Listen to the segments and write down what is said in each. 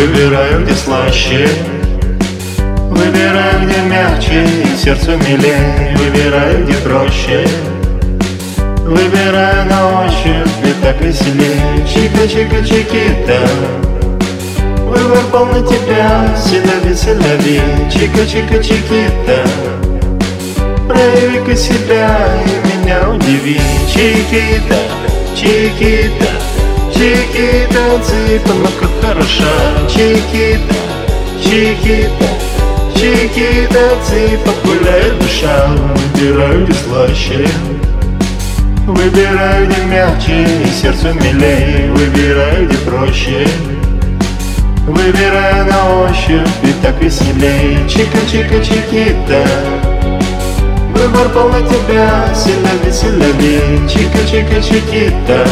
Выбираю, где слаще, выбираю, где мягче и сердцу милее. Выбираю, где проще, выбираю на ощупь, ведь так веселее. Чика-чика-чикита, выбор полный тебя, селяви-селяви. Чика-чика-чикита, прояви-ка себя и меня удиви. Чикита, чикита, чикита, цифра, ну как хороша. Чикита, чикита, чикита, цифра, гуляет душа. Выбираю, где слаще, выбираю, где мягче и сердцу милее. Выбираю, где проще, выбираю на ощупь, ведь так веселей. Чика-чика-чикита, выбор полный тебя, селяви-селяви. Чика-чика-чикита,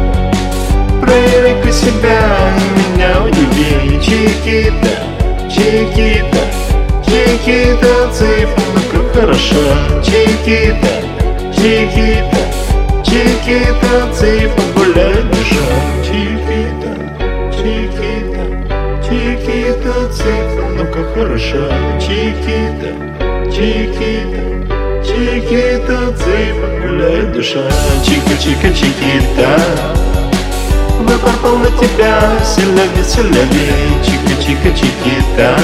прояви-ка себя и меня удиви. Чикита, чикита, чикита, цифра, ну как хороша. Чикита, чикита, чикита, цифра, гуляет душа. Чикита, чикита, чикита, цифра, ну как хороша. Чикита, чикита, чикита, цифра, гуляет душа. Чика-чика-чикита, выбор полный тебя, селяви-селяви. Чика-чика-чикита,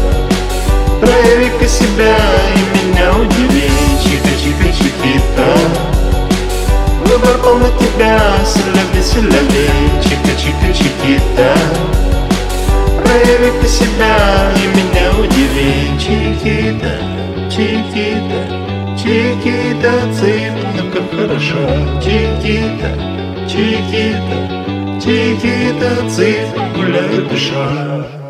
прояви-ка себя и меня удиви. Чика-чика-чикита, выбор полный тебя, селяви-селяви. Чика-чика-чикита, прояви-ка себя и меня удиви. Чикита, чикита, чикита, цифра, ну как хороша. Чикита, чикита, чикита, цифра, гуляет душа.